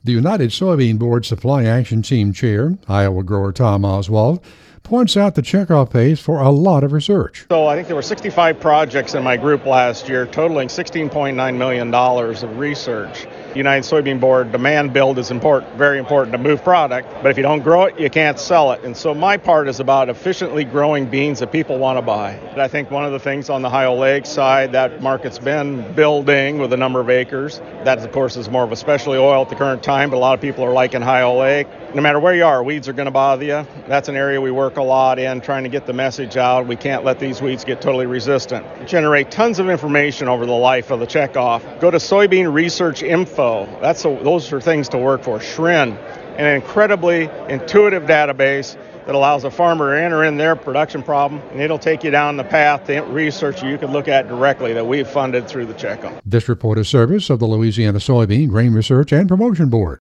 The United Soybean Board Supply Action Team Chair, Iowa grower Tom Oswald, points out the checkoff pays for a lot of research. So I think there were 65 projects in my group last year, totaling $16.9 million of research. United Soybean Board demand build is important, very important to move product, but if you don't grow it, you can't sell it. And so my part is about efficiently growing beans that people want to buy. And I think one of the things on the high oleic side, that market's been building with a number of acres. That, of course, is more of a specialty oil at the current time, but a lot of people are liking high oleic. No matter where you are, weeds are going to bother you. That's an area we work a lot in, trying to get the message out. We can't let these weeds get totally resistant. Generate tons of information over the life of the checkoff. Go to Soybean Research Info. Those are things to work for. SHRIN, an incredibly intuitive database that allows a farmer to enter in their production problem, and it'll take you down the path to research you can look at directly that we've funded through the checkoff. This report is service of the Louisiana Soybean Grain Research and Promotion Board.